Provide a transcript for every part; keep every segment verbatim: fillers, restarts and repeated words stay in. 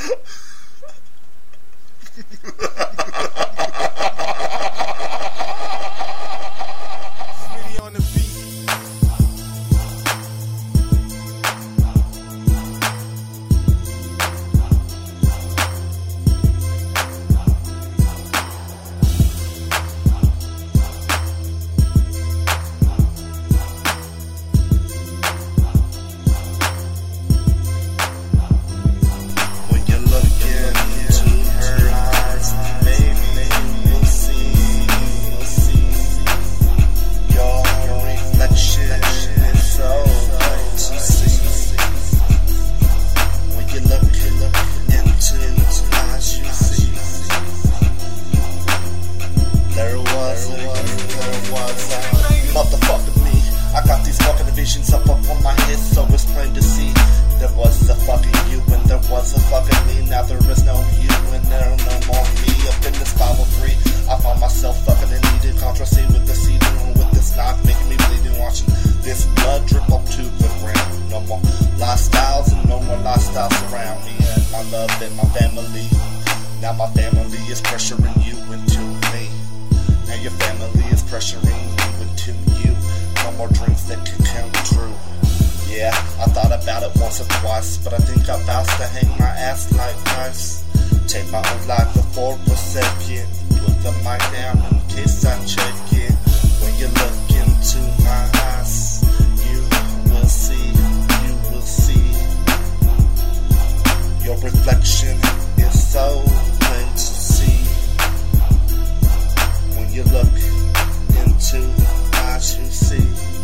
On the beat. Up, up on my head, so it's plain to see. There was a fucking you and there was a fucking me. Now there is no you and there no more me. Up in this five oh three, I found myself fucking in needed controversy with the seed and with this knife making me bleeding, watching this blood drip up to the ground. No more lifestyles and no more lifestyles around me and my love and my family. Now my family is pressuring you into me. Now your family is pressuring you into you. No more dreams that can come true. Yeah, I thought about it once or twice, but I think I'm about to hang my ass like nice. Take my own life before a second. Put the mic down in case I check it. When you look into my eyes, you will see, you will see. Your reflection is so plain to see. When you look into my eyes, you see.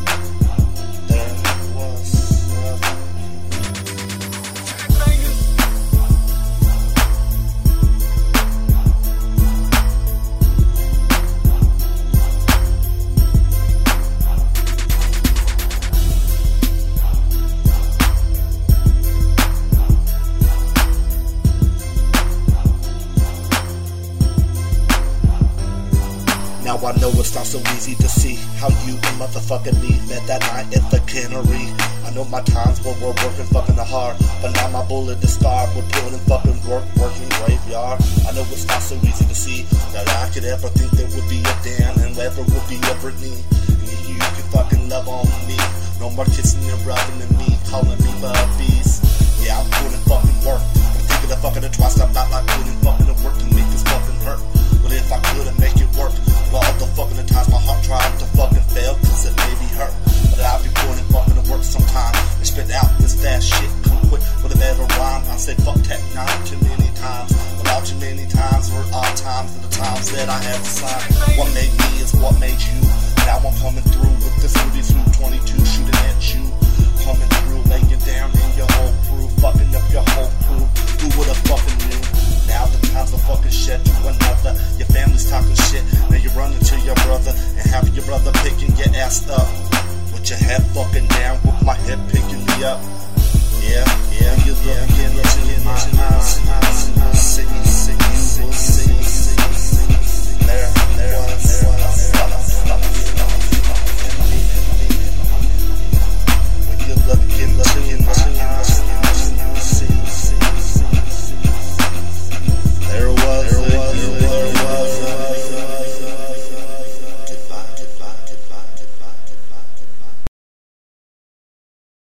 Now I know it's not so easy to see how you and motherfucking me met that night at the cannery. I know my times where we're working fucking hard, but now my bullet is scarred. We're putting in fucking work, working graveyard. I know it's not so easy to see that I could ever think there would be a Dan and ever would be a Brittany. And you can fucking love on me. No more kissing and rubbing and me, calling me puppies. Yeah, I'm putting fucking work. I'm thinking of fucking it twice. I'm not like putting fucking to work to make this fucking hurt. But if I couldn't make it work, well, all the fucking times my heart tried to fucking fail, cause it made me hurt. But I'll be putting fucking to work sometime and spit out this fast shit. Come quick with a better rhyme. I say fuck tech nine too many times. Well, all too many times were odd times and the times that I had to sign. What made me is what made you. Now I'm coming through with this Rudy through twenty-two shooting at you. Coming through, laying down in your whole crew, fucking up your whole crew. Who would've fucking knew? Now the times are fucking shit to another. Your family's talking shit. Now you're running to your brother and having your brother picking your ass up. With your head fucking down, with my head picking me up. Yeah, yeah, you look yeah, into yeah, my eyes, eyes, you will see, you will see. There, there, there, there.